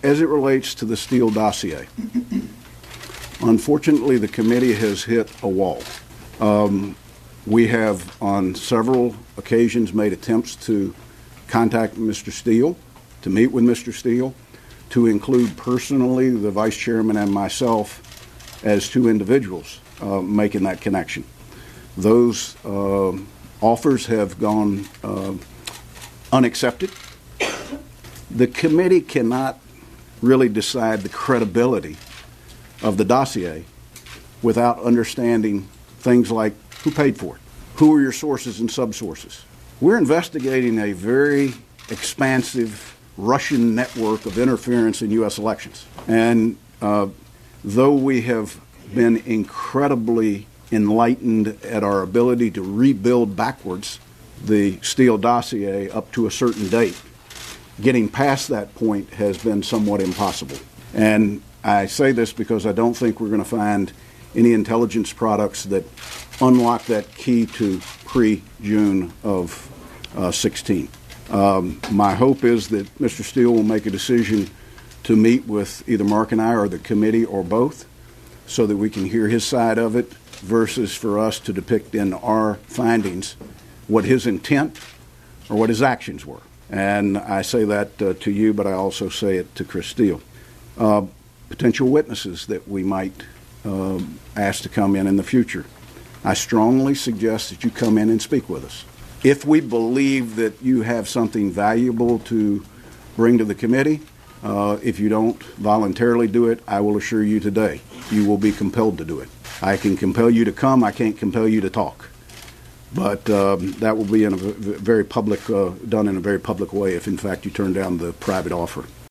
As it relates to the Steele dossier, unfortunately, the committee has hit a wall. We have, on several occasions, made attempts to contact Mr. Steele, to meet with Mr. Steele, to include personally the vice chairman and myself as two individuals making that connection. Those offers have gone unaccepted. The committee cannot really decide the credibility of the dossier without understanding things like who paid for it, who are your sources and subsources. We're investigating a very expansive Russian network of interference in U.S. elections. And though we have been incredibly enlightened at our ability to rebuild backwards the Steele dossier up to a certain date, getting past that point has been somewhat impossible. And I say this because I don't think we're going to find any intelligence products that unlock that key to pre-June of 16. My hope is that Mr. Steele will make a decision to meet with either Mark and I or the committee or both so that we can hear his side of it versus for us to depict in our findings what his intent or what his actions were. And I say that to you, but I also say it to Chris Steele. Potential witnesses that we might ask to come in the future. I strongly suggest that you come in and speak with us. If we believe that you have something valuable to bring to the committee, if you don't voluntarily do it, I will assure you today, you will be compelled to do it. I can compel you to come. I can't compel you to talk. But that will be in a very public, done in a very public way if, in fact, you turn down the private offer.